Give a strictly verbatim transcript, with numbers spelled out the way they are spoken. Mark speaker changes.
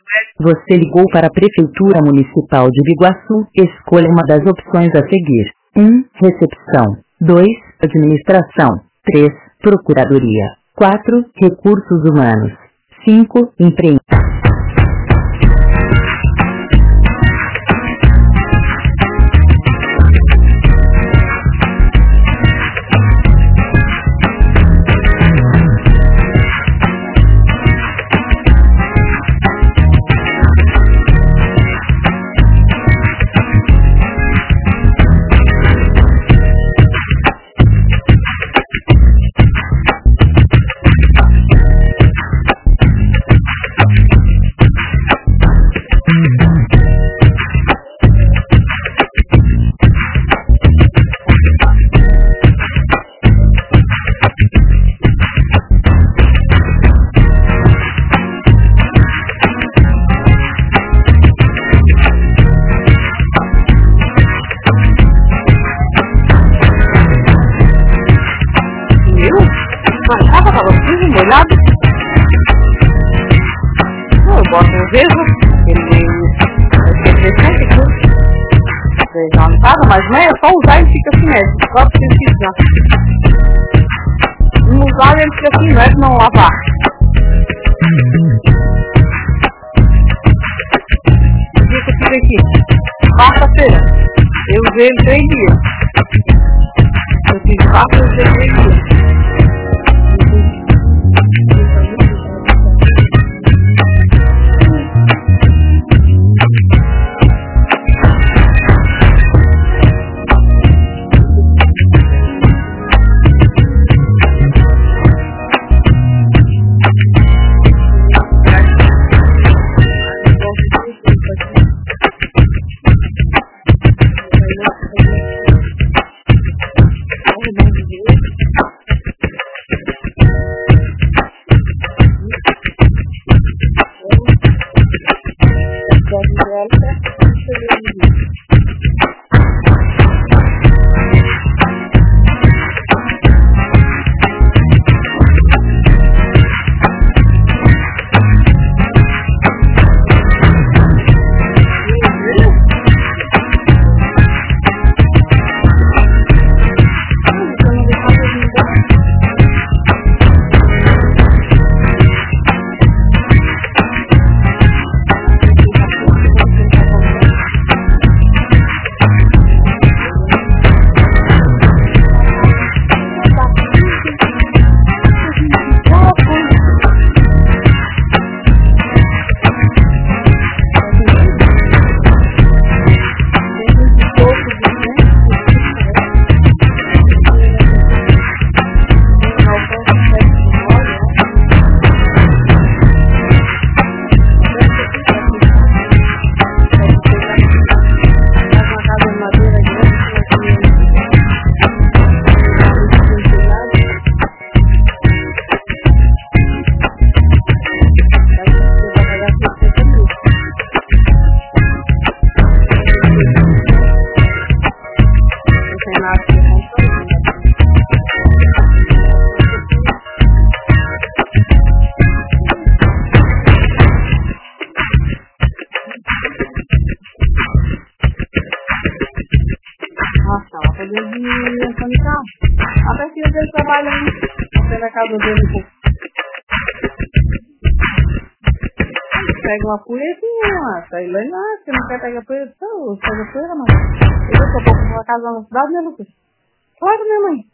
Speaker 1: Você ligou para a Prefeitura Municipal de Biguaçu. Escolha uma das opções a seguir. um. Recepção. dois. Administração. três. Procuradoria. quatro. Recursos Humanos. cinco. Emprego.
Speaker 2: Molhado? Não, eu boto um vejo, ele vai ser crescente aqui. Já não paga, mas não é só usar e fica assim mesmo. Só precisar. Não usar ele fica assim, não é de não lavar. O dia que eu fiz aqui, quarta-feira, eu usei ele três dias. Eu fiz quatro, eu usei três dias. De Antônio Carlos. Até que ele trabalhando até na casa dele. Pega uma poeirinha, sai lá, você não quer pegar poeira? Então, pega poeira, mano. Eu sou pouco numa casa na cidade, né, Lucas? Claro, minha mãe.